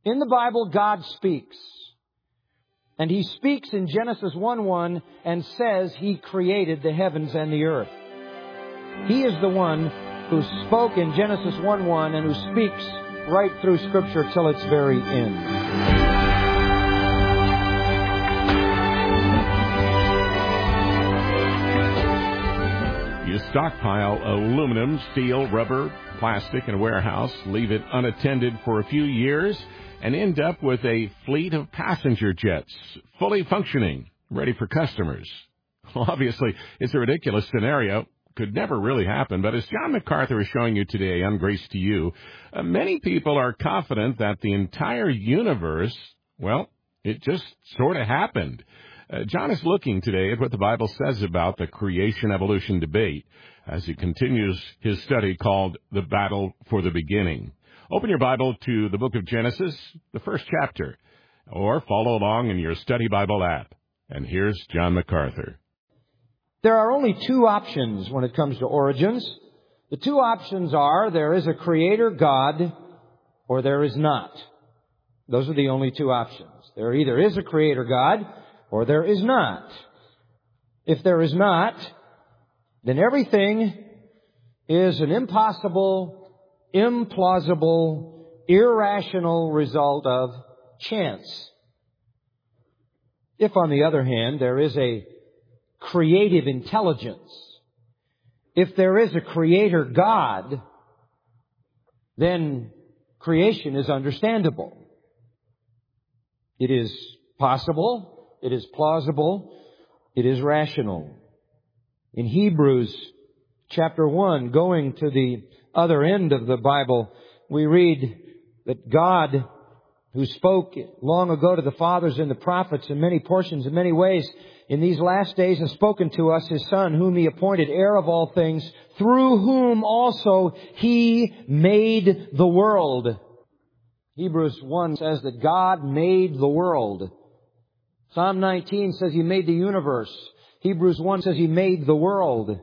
In the Bible, God speaks. And He speaks in Genesis 1:1 and says He created the heavens and the earth. He is the one who spoke in Genesis 1:1 and who speaks right through Scripture till its very end. You stockpile aluminum, steel, rubber, plastic in a warehouse, leave it unattended for a few years, and end up with a fleet of passenger jets, fully functioning, ready for customers. Well, obviously, it's a ridiculous scenario. Could never really happen, but as John MacArthur is showing you today on Grace to You, many people are confident that the entire universe, well, it just sort of happened. John is looking today at what the Bible says about the creation-evolution debate as he continues his study called The Battle for the Beginning. Open your Bible to the book of Genesis, the first chapter, or follow along in your study Bible app. And here's John MacArthur. There are only two options when it comes to origins. The two options are there is a creator God or there is not. Those are the only two options. There either is a creator God or there is not. If there is not, then everything is an impossible, implausible, irrational result of chance. If, on the other hand, there is a creative intelligence, if there is a creator God, then creation is understandable. It is possible, it is plausible, it is rational. In Hebrews chapter 1, going to the other end of the Bible, we read that God, who spoke long ago to the fathers and the prophets in many portions, in many ways, in these last days has spoken to us, His Son, whom He appointed heir of all things, through whom also He made the world. Hebrews 1 says that God made the world. Psalm 19 says He made the universe. Hebrews 1 says He made the world.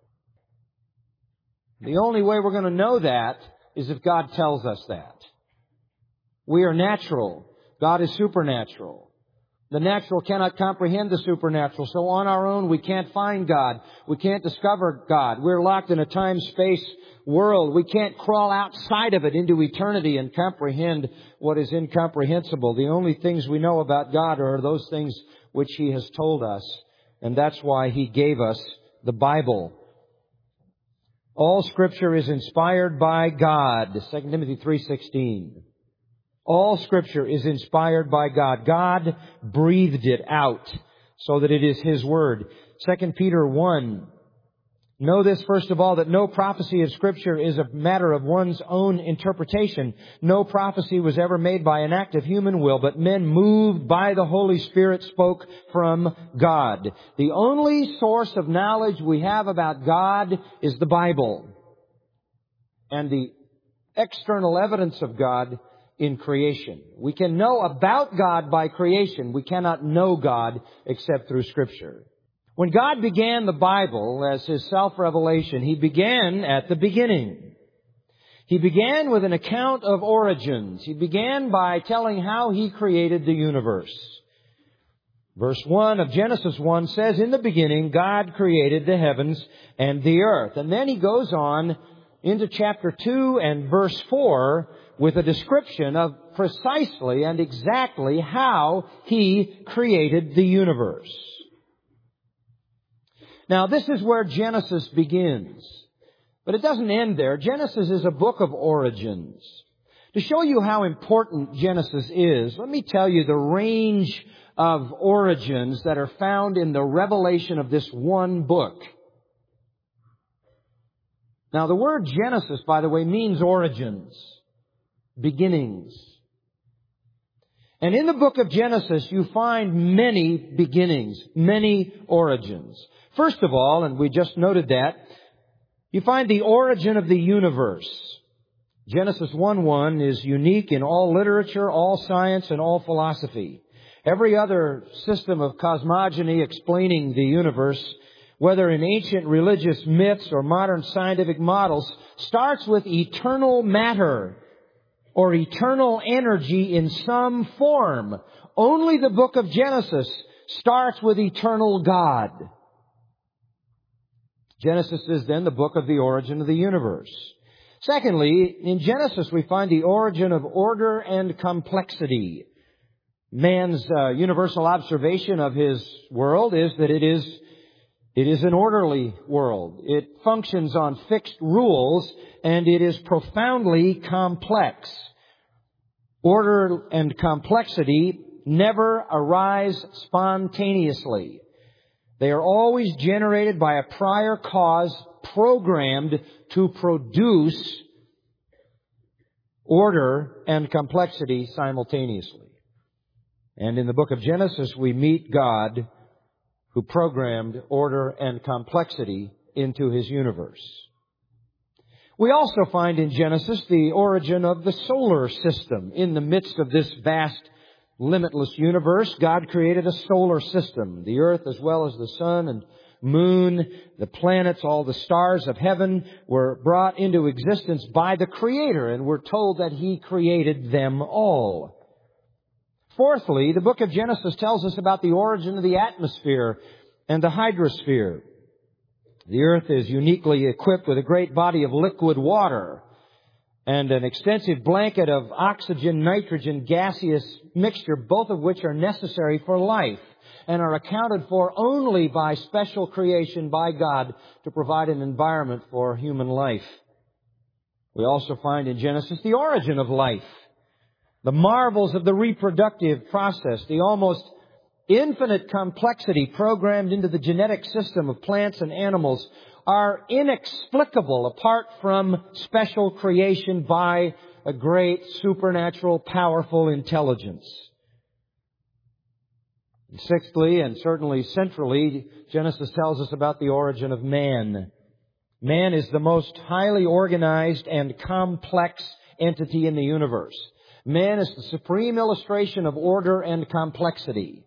The only way we're going to know that is if God tells us that. We are natural. God is supernatural. The natural cannot comprehend the supernatural. So on our own, we can't find God. We can't discover God. We're locked in a time-space world. We can't crawl outside of it into eternity and comprehend what is incomprehensible. The only things we know about God are those things which He has told us. And that's why He gave us the Bible. All Scripture is inspired by God. 2 Timothy 3:16. All Scripture is inspired by God. God breathed it out so that it is His Word. 2 Peter 1. Know this, first of all, that no prophecy of Scripture is a matter of one's own interpretation. No prophecy was ever made by an act of human will, but men moved by the Holy Spirit spoke from God. The only source of knowledge we have about God is the Bible. And the external evidence of God in creation. We can know about God by creation. We cannot know God except through Scripture. When God began the Bible as His self-revelation, He began at the beginning. He began with an account of origins. He began by telling how He created the universe. Verse 1 of Genesis 1 says, in the beginning, God created the heavens and the earth. And then He goes on into chapter 2 and verse 4 with a description of precisely and exactly how He created the universe. Now, this is where Genesis begins. But it doesn't end there. Genesis is a book of origins. To show you how important Genesis is, let me tell you the range of origins that are found in the revelation of this one book. Now, the word Genesis, by the way, means origins, beginnings. And in the book of Genesis, you find many beginnings, many origins. First of all, and we just noted that, you find the origin of the universe. Genesis 1:1 is unique in all literature, all science, and all philosophy. Every other system of cosmogony explaining the universe, whether in ancient religious myths or modern scientific models, starts with eternal matter. or eternal energy in some form. Only the book of Genesis starts with eternal God. Genesis is then the book of the origin of the universe. Secondly, in Genesis we find the origin of order and complexity. Man's universal observation of his world is that it is an orderly world. It functions on fixed rules, and it is profoundly complex. Order and complexity never arise spontaneously. They are always generated by a prior cause programmed to produce order and complexity simultaneously. And in the book of Genesis, we meet God who programmed order and complexity into His universe. We also find in Genesis the origin of the solar system. In the midst of this vast, limitless universe, God created a solar system. The earth as well as the sun and moon, the planets, all the stars of heaven were brought into existence by the Creator, and we're told that He created them all. Fourthly, the book of Genesis tells us about the origin of the atmosphere and the hydrosphere. The earth is uniquely equipped with a great body of liquid water and an extensive blanket of oxygen, nitrogen, gaseous mixture, both of which are necessary for life and are accounted for only by special creation by God to provide an environment for human life. We also find in Genesis the origin of life. The marvels of the reproductive process, the almost infinite complexity programmed into the genetic system of plants and animals are inexplicable apart from special creation by a great supernatural, powerful intelligence. And sixthly, and certainly centrally, Genesis tells us about the origin of man. Man is the most highly organized and complex entity in the universe. Man is the supreme illustration of order and complexity.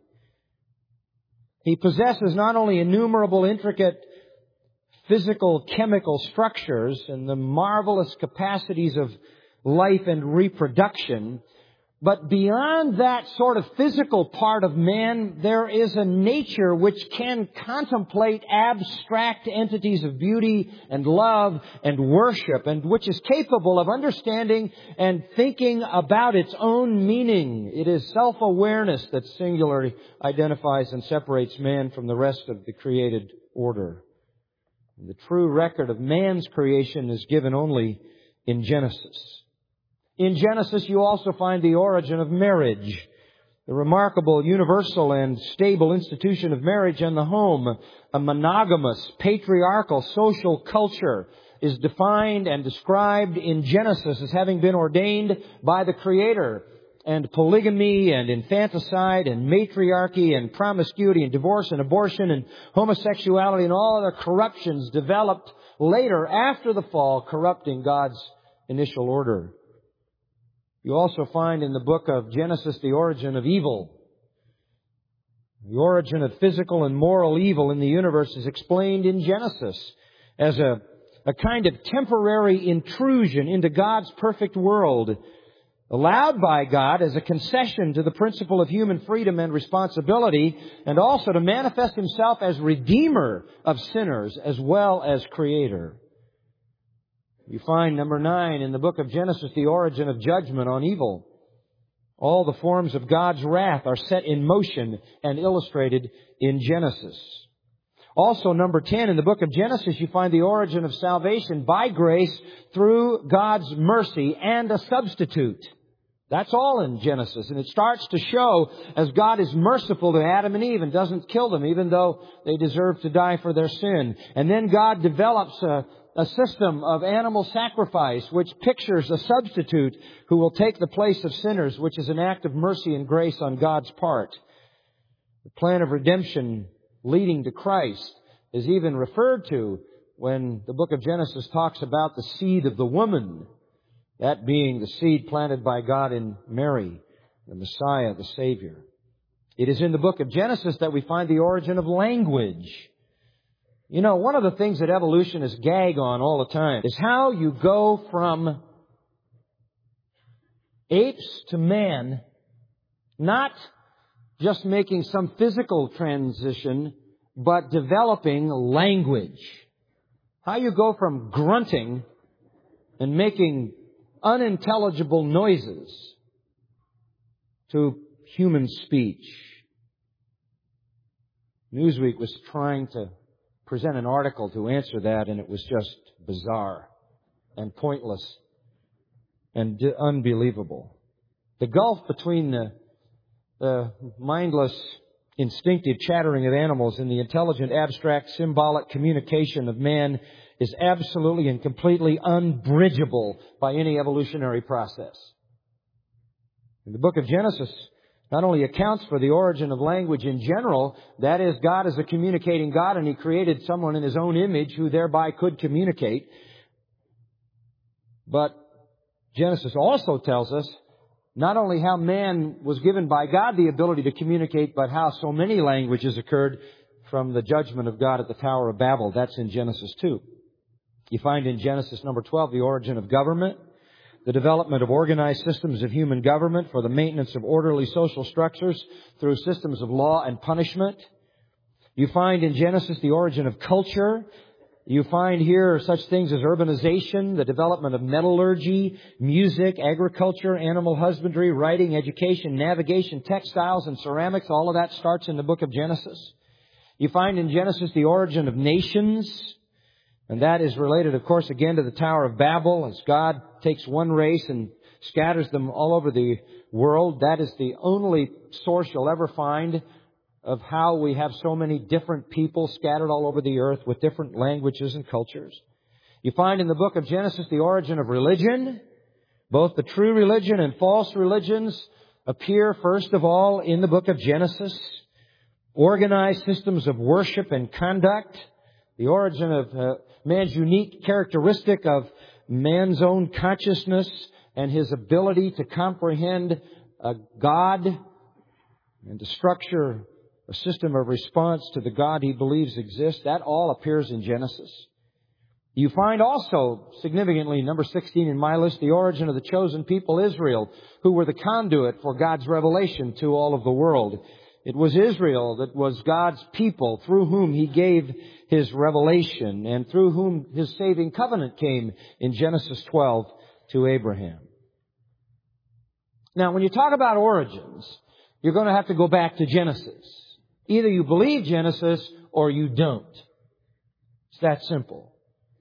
He possesses not only innumerable intricate physical, chemical structures and the marvelous capacities of life and reproduction, but beyond that sort of physical part of man, there is a nature which can contemplate abstract entities of beauty and love and worship, and which is capable of understanding and thinking about its own meaning. It is self-awareness that singularly identifies and separates man from the rest of the created order. The true record of man's creation is given only in Genesis. In Genesis, you also find the origin of marriage, the remarkable, universal, and stable institution of marriage and the home. A monogamous, patriarchal social culture is defined and described in Genesis as having been ordained by the Creator. And polygamy and infanticide and matriarchy and promiscuity and divorce and abortion and homosexuality and all other corruptions developed later after the fall, corrupting God's initial order. You also find in the book of Genesis the origin of evil. The origin of physical and moral evil in the universe is explained in Genesis as a kind of temporary intrusion into God's perfect world, allowed by God as a concession to the principle of human freedom and responsibility, and also to manifest Himself as Redeemer of sinners as well as Creator. You find, number 9, in the book of Genesis, the origin of judgment on evil. All the forms of God's wrath are set in motion and illustrated in Genesis. Also, number 10, in the book of Genesis, you find the origin of salvation by grace through God's mercy and a substitute. That's all in Genesis. And it starts to show as God is merciful to Adam and Eve and doesn't kill them, even though they deserve to die for their sin. And then God develops a system of animal sacrifice which pictures a substitute who will take the place of sinners, which is an act of mercy and grace on God's part. The plan of redemption leading to Christ is even referred to when the book of Genesis talks about the seed of the woman, that being the seed planted by God in Mary, the Messiah, the Savior. It is in the book of Genesis that we find the origin of language. You know, one of the things that evolutionists gag on all the time is how you go from apes to man, not just making some physical transition, but developing language. How you go from grunting and making unintelligible noises to human speech. Newsweek was trying to present an article to answer that, and it was just bizarre and pointless and unbelievable. The gulf between the mindless, instinctive chattering of animals and the intelligent, abstract, symbolic communication of man is absolutely and completely unbridgeable by any evolutionary process. In the book of Genesis not only accounts for the origin of language in general, that is, God is a communicating God, and He created someone in His own image who thereby could communicate. But Genesis also tells us not only how man was given by God the ability to communicate, but how so many languages occurred from the judgment of God at the Tower of Babel. That's in Genesis 2. You find in Genesis number 12 the origin of government, the development of organized systems of human government for the maintenance of orderly social structures through systems of law and punishment. You find in Genesis the origin of culture. You find here such things as urbanization, the development of metallurgy, music, agriculture, animal husbandry, writing, education, navigation, textiles, and ceramics. All of that starts in the book of Genesis. You find in Genesis the origin of nations. And that is related, of course, again to the Tower of Babel, as God takes one race and scatters them all over the world. That is the only source you'll ever find of how we have so many different people scattered all over the earth with different languages and cultures. You find in the book of Genesis the origin of religion. Both the true religion and false religions appear, first of all, in the book of Genesis. Organized systems of worship and conduct. The origin of man's unique characteristic of man's own consciousness and his ability to comprehend a God and to structure a system of response to the God he believes exists. That all appears in Genesis. You find also, significantly, number 16 in my list, the origin of the chosen people, Israel, who were the conduit for God's revelation to all of the world. It was Israel that was God's people through whom He gave His revelation and through whom His saving covenant came in Genesis 12 to Abraham. Now, when you talk about origins, you're going to have to go back to Genesis. Either you believe Genesis or you don't. It's that simple.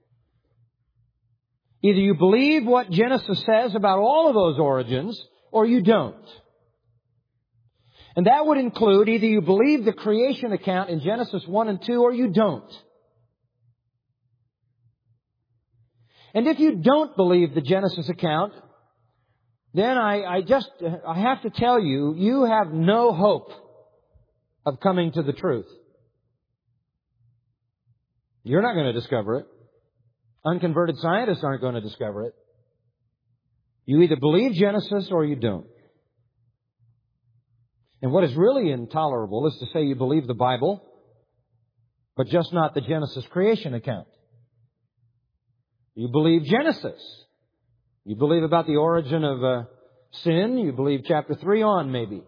Either you believe what Genesis says about all of those origins or you don't. And that would include either you believe the creation account in Genesis 1 and 2 or you don't. And if you don't believe the Genesis account, then I have to tell you, you have no hope of coming to the truth. You're not going to discover it. Unconverted scientists aren't going to discover it. You either believe Genesis or you don't. And what is really intolerable is to say you believe the Bible, but just not the Genesis creation account. You believe Genesis. You believe about the origin of sin. You believe chapter 3 on, maybe.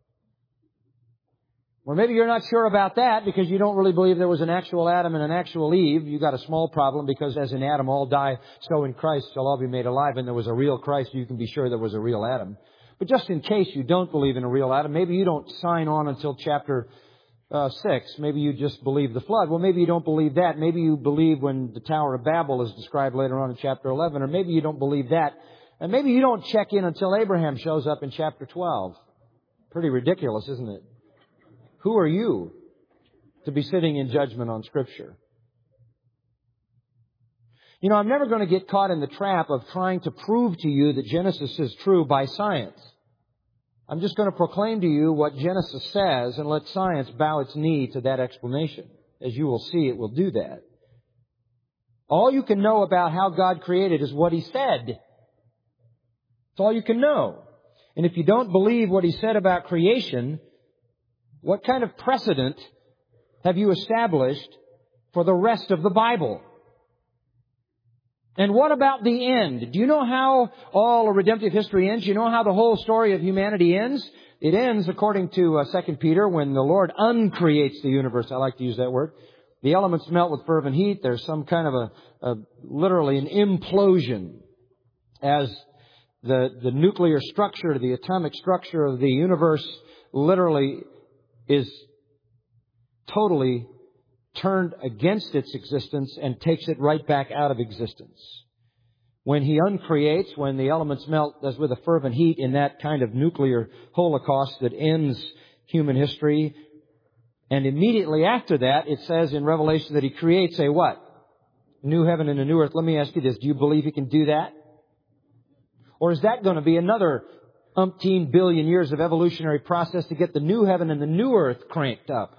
Or maybe you're not sure about that because you don't really believe there was an actual Adam and an actual Eve. You've got a small problem because as in Adam all die, so in Christ shall all be made alive. And there was a real Christ, you can be sure there was a real Adam. But just in case you don't believe in a real Adam, maybe you don't sign on until chapter 6. Maybe you just believe the flood. Well, maybe you don't believe that. Maybe you believe when the Tower of Babel is described later on in chapter 11. Or maybe you don't believe that. And maybe you don't check in until Abraham shows up in chapter 12. Pretty ridiculous, isn't it? Who are you to be sitting in judgment on Scripture? You know, I'm never going to get caught in the trap of trying to prove to you that Genesis is true by science. I'm just going to proclaim to you what Genesis says and let science bow its knee to that explanation. As you will see, it will do that. All you can know about how God created is what He said. That's all you can know. And if you don't believe what He said about creation, what kind of precedent have you established for the rest of the Bible? And what about the end? Do you know how all redemptive history ends? Do you know how the whole story of humanity ends? It ends, according to 2 Peter, when the Lord uncreates the universe. I like to use that word. The elements melt with fervent heat. There's some kind of literally an implosion as the nuclear structure, the atomic structure of the universe literally is totally turned against its existence and takes it right back out of existence. When He uncreates, when the elements melt as with a fervent heat in that kind of nuclear holocaust that ends human history, and immediately after that, it says in Revelation that He creates a what? New heaven and a new earth. Let me ask you this. Do you believe He can do that? Or is that going to be another umpteen billion years of evolutionary process to get the new heaven and the new earth cranked up?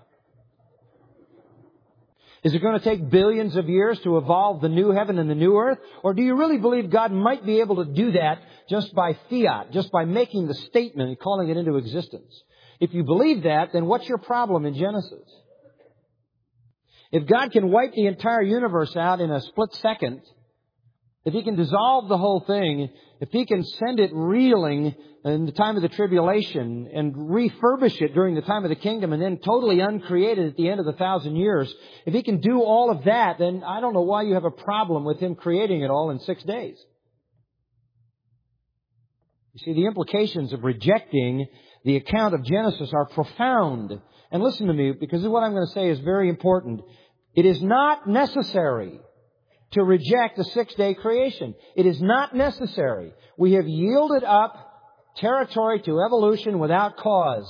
Is it going to take billions of years to evolve the new heaven and the new earth? Or do you really believe God might be able to do that just by fiat, just by making the statement and calling it into existence? If you believe that, then what's your problem in Genesis? If God can wipe the entire universe out in a split second, if He can dissolve the whole thing, if He can send it reeling in the time of the tribulation and refurbish it during the time of the kingdom and then totally uncreate it at the end of the 1,000 years, if He can do all of that, then I don't know why you have a problem with Him creating it all in 6 days. You see, the implications of rejecting the account of Genesis are profound. And listen to me, because what I'm going to say is very important. It is not necessary to reject the 6-day creation. It is not necessary. We have yielded up territory to evolution without cause.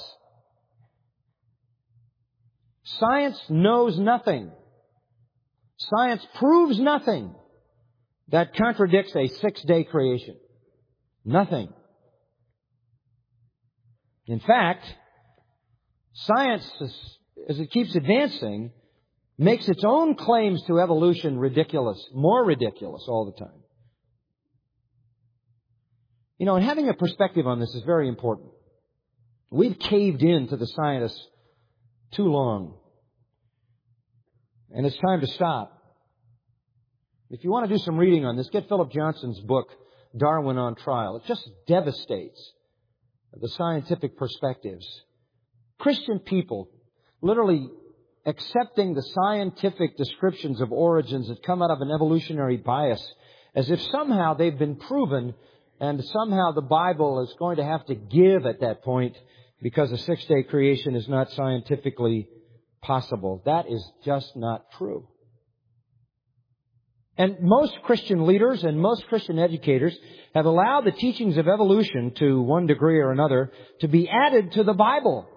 Science knows nothing. Science proves nothing that contradicts a 6-day creation. Nothing. In fact, science, as it keeps advancing, makes its own claims to evolution ridiculous, more ridiculous all the time. You know, and having a perspective on this is very important. We've caved in to the scientists too long. And it's time to stop. If you want to do some reading on this, get Philip Johnson's book, Darwin on Trial. It just devastates the scientific perspectives. Christian people literally accepting the scientific descriptions of origins that come out of an evolutionary bias as if somehow they've been proven and somehow the Bible is going to have to give at that point because a 6-day creation is not scientifically possible. That is just not true. And most Christian leaders and most Christian educators have allowed the teachings of evolution to one degree or another to be added to the Bible.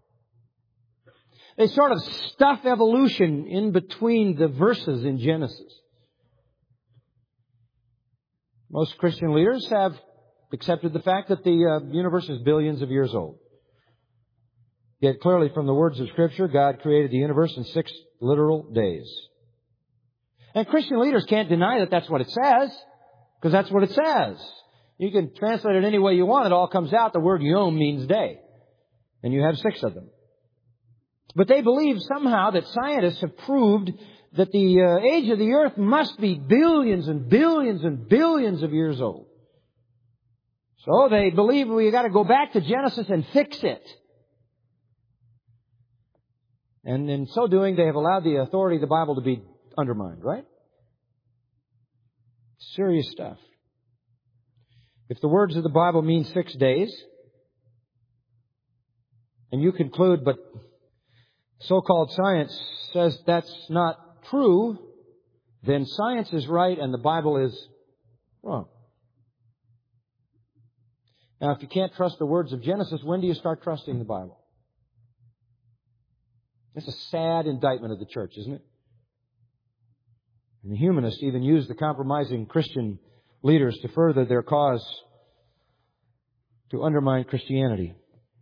They sort of stuff evolution in between the verses in Genesis. Most Christian leaders have accepted the fact that the universe is billions of years old. Yet clearly from the words of Scripture, God created the universe in 6 literal days. And Christian leaders can't deny that that's what it says, because that's what it says. You can translate it any way you want. It all comes out. The word yom means day. And you have 6 of them. But they believe somehow that scientists have proved that the age of the earth must be billions and billions and billions of years old. So they believe we've got to go back to Genesis and fix it. And in so doing, they have allowed the authority of the Bible to be undermined, right? Serious stuff. If the words of the Bible mean 6 days, and you conclude, but so-called science says that's not true, then science is right and the Bible is wrong. Now, if you can't trust the words of Genesis, when do you start trusting the Bible? It's a sad indictment of the church, isn't it? And the humanists even use the compromising Christian leaders to further their cause to undermine Christianity.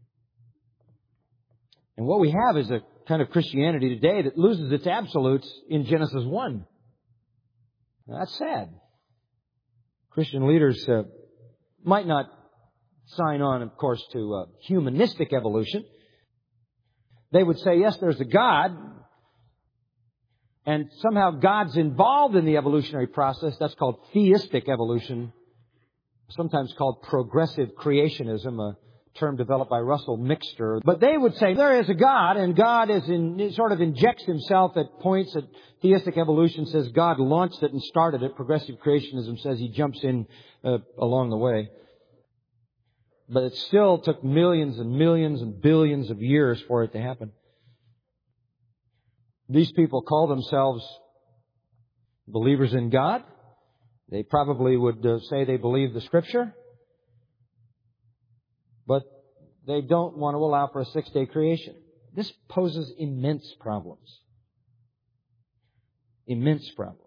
And what we have is a kind of Christianity today that loses its absolutes in Genesis 1. Now, that's sad. Christian leaders might not sign on, of course, to humanistic evolution. They would say, yes, there's a God, and somehow God's involved in the evolutionary process, that's called theistic evolution, sometimes called progressive creationism, a term developed by Russell Mixter. But they would say there is a God, and God sort of injects himself at points. That theistic evolution says God launched it and started it. Progressive creationism says he jumps in along the way. But it still took millions and millions and billions of years for it to happen. These people call themselves believers in God. They probably would say they believe the Scripture. But they don't want to allow for a 6-day creation. This poses immense problems. Immense problems.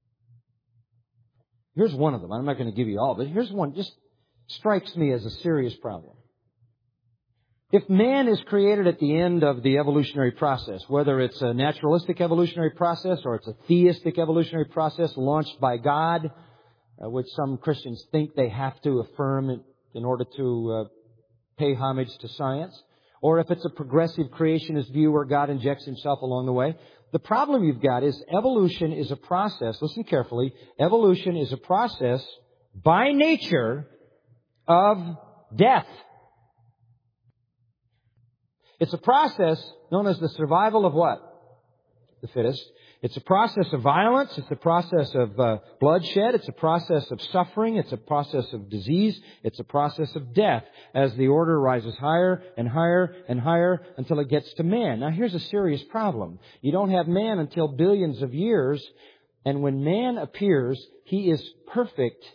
Here's one of them. I'm not going to give you all, but here's one just strikes me as a serious problem. If man is created at the end of the evolutionary process, whether it's a naturalistic evolutionary process or it's a theistic evolutionary process launched by God, which some Christians think they have to affirm in order to pay homage to science, or if it's a progressive creationist view where God injects himself along the way, the problem you've got is evolution is a process. Listen carefully. Evolution is a process by nature of death. It's a process known as the survival of what? The fittest. It's a process of violence. It's a process of bloodshed. It's a process of suffering. It's a process of disease. It's a process of death as the order rises higher and higher and higher until it gets to man. Now, here's a serious problem. You don't have man until billions of years. And when man appears, he is perfect.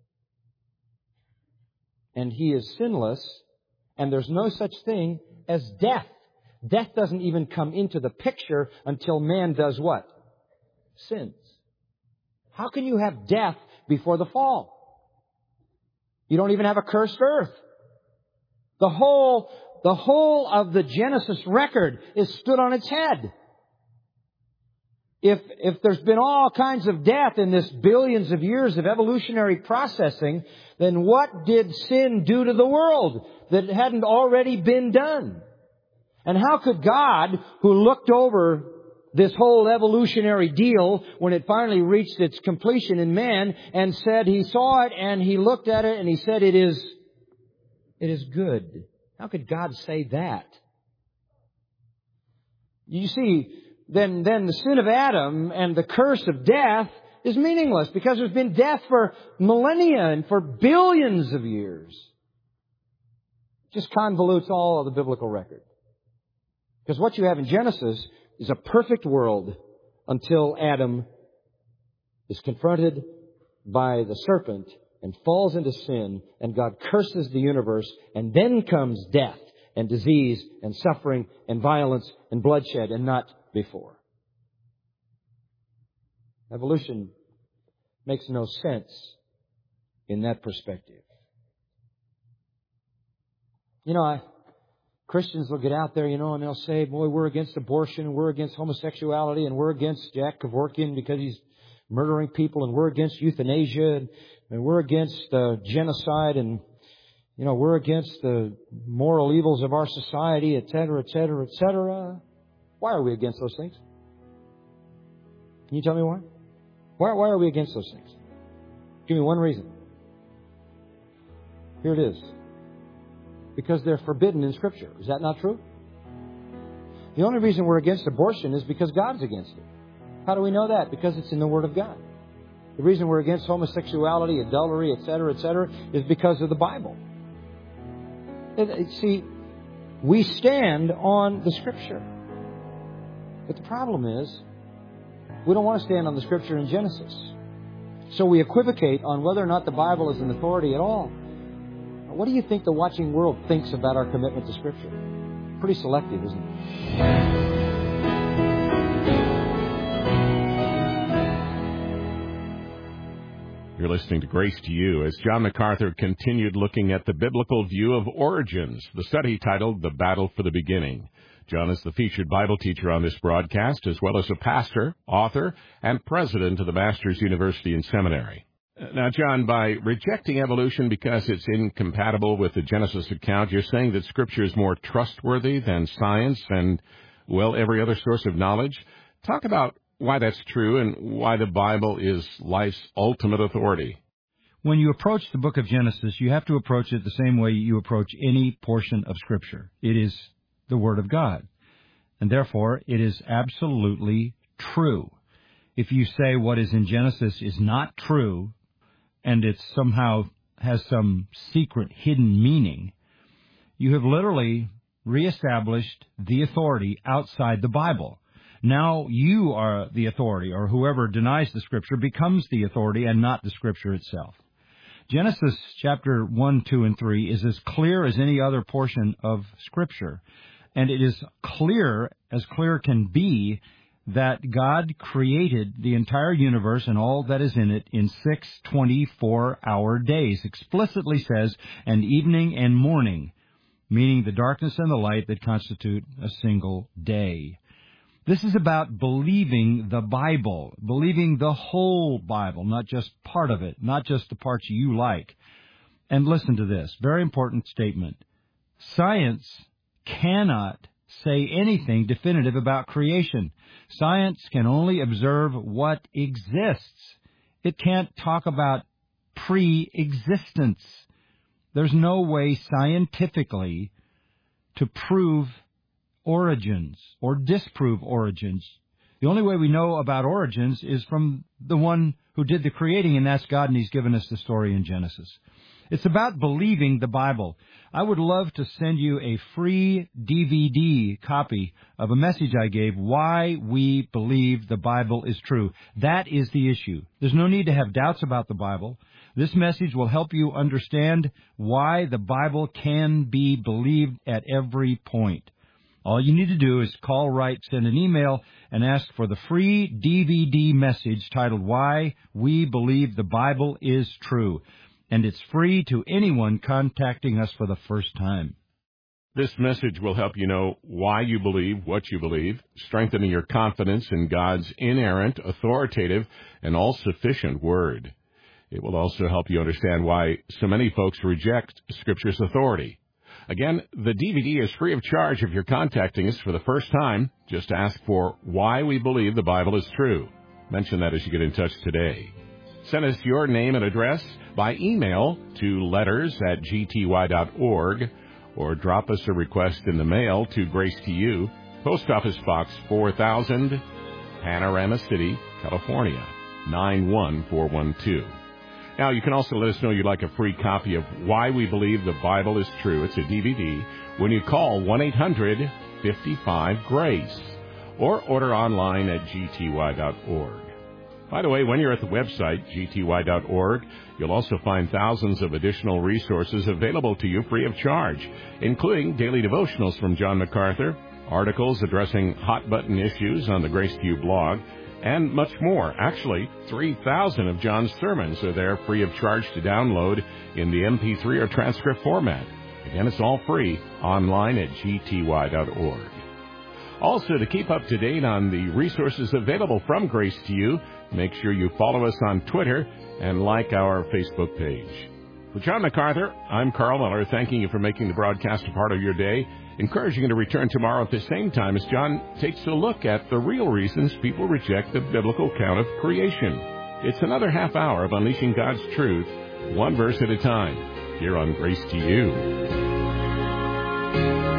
And he is sinless. And there's no such thing as death. Death doesn't even come into the picture until man does what? Sins. How can you have death before the fall? You don't even have a cursed earth. The whole of the Genesis record is stood on its head. If there's been all kinds of death in this billions of years of evolutionary processing, then what did sin do to the world that hadn't already been done? And how could God, who looked over this whole evolutionary deal when it finally reached its completion in man and said he saw it and he looked at it and he said it is good? How could God say that? You see, then the sin of Adam and the curse of death is meaningless because there's been death for millennia and for billions of years. Just convolutes all of the biblical record. Because what you have in Genesis is a perfect world until Adam is confronted by the serpent and falls into sin, and God curses the universe, and then comes death and disease and suffering and violence and bloodshed, and not before. Evolution makes no sense in that perspective. Christians will get out there, and they'll say, boy, we're against abortion, and we're against homosexuality, and we're against Jack Kevorkian because he's murdering people, and we're against euthanasia, and we're against genocide, and, we're against the moral evils of our society, et cetera, et cetera, et cetera. Why are we against those things? Can you tell me why? Why are we against those things? Give me one reason. Here it is. Because they're forbidden in Scripture. Is that not true? The only reason we're against abortion is because God's against it. How do we know that? Because it's in the Word of God. The reason we're against homosexuality, adultery, etc., is because of the Bible. See, we stand on the Scripture. But the problem is, we don't want to stand on the Scripture in Genesis. So we equivocate on whether or not the Bible is an authority at all. What do you think the watching world thinks about our commitment to Scripture? Pretty selective, isn't it? You're listening to Grace to You as John MacArthur continued looking at the biblical view of origins, the study titled The Battle for the Beginning. John is the featured Bible teacher on this broadcast, as well as a pastor, author, and president of the Masters University and Seminary. Now, John, by rejecting evolution because it's incompatible with the Genesis account, you're saying that Scripture is more trustworthy than science and, well, every other source of knowledge. Talk about why that's true and why the Bible is life's ultimate authority. When you approach the book of Genesis, you have to approach it the same way you approach any portion of Scripture. It is the Word of God, and therefore it is absolutely true. If you say what is in Genesis is not true, and it somehow has some secret hidden meaning, you have literally reestablished the authority outside the Bible. Now you are the authority, or whoever denies the Scripture becomes the authority and not the Scripture itself. Genesis chapter 1, 2, and 3 is as clear as any other portion of Scripture. And it is clear, as clear can be, that God created the entire universe and all that is in it in 6 24-hour days. Explicitly says, and evening and morning, meaning the darkness and the light that constitute a single day. This is about believing the Bible, believing the whole Bible, not just part of it, not just the parts you like. And listen to this, very important statement. Science cannot say anything definitive about creation. Science can only observe what exists. It can't talk about pre-existence. There's no way scientifically to prove origins or disprove origins. The only way we know about origins is from the one who did the creating, and that's God, and He's given us the story in Genesis. It's about believing the Bible. I would love to send you a free DVD copy of a message I gave, Why We Believe the Bible is True. That is the issue. There's no need to have doubts about the Bible. This message will help you understand why the Bible can be believed at every point. All you need to do is call, write, send an email, and ask for the free DVD message titled Why We Believe the Bible is True. And it's free to anyone contacting us for the first time. This message will help you know why you believe what you believe, strengthening your confidence in God's inerrant, authoritative, and all-sufficient Word. It will also help you understand why so many folks reject Scripture's authority. Again, the DVD is free of charge if you're contacting us for the first time. Just ask for Why We Believe the Bible is True. Mention that as you get in touch today. Send us your name and address by email to letters@gty.org or drop us a request in the mail to Grace to You, Post Office Box 4000, Panorama City, California, 91412. Now, you can also let us know you'd like a free copy of Why We Believe the Bible is True. It's a DVD when you call 1-800-55-GRACE or order online at gty.org. By the way, when you're at the website, gty.org, you'll also find thousands of additional resources available to you free of charge, including daily devotionals from John MacArthur, articles addressing hot-button issues on the Grace to You blog, and much more. Actually, 3,000 of John's sermons are there free of charge to download in the MP3 or transcript format. Again, it's all free online at gty.org. Also, to keep up to date on the resources available from Grace to You, make sure you follow us on Twitter and like our Facebook page. For John MacArthur, I'm Carl Miller, thanking you for making the broadcast a part of your day, encouraging you to return tomorrow at the same time as John takes a look at the real reasons people reject the biblical account of creation. It's another half hour of unleashing God's truth, one verse at a time, here on Grace to You.